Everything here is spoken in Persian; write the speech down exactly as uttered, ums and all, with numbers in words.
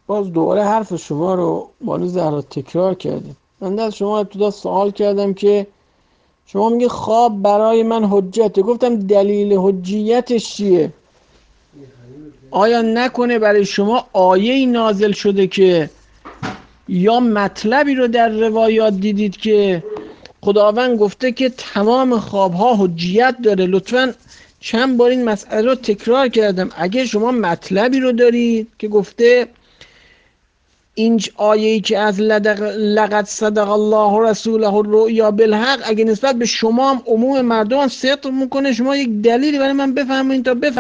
باز دوباره حرف شما رو بانو زهرا تکرار کردیم. من از شما ابتدا سوال کردم که شما میگه خواب برای من حجته. گفتم دلیل حجیتش چیه؟ آیا نکنه برای شما آیه‌ای نازل شده که یا مطلبی رو در روایات دیدید که خداوند گفته که تمام خوابها حجیت داره؟ لطفاً چند بار این مسئله رو تکرار کردم. اگه شما مطلبی رو دارید که گفته این آیه‌ای که از لقد صدق الله رسوله الرؤیا بالحق، اگه نسبت به شما هم عموم مردم هم صدق میکنه، شما یک دلیلی برای من بفرمایید تا بفهم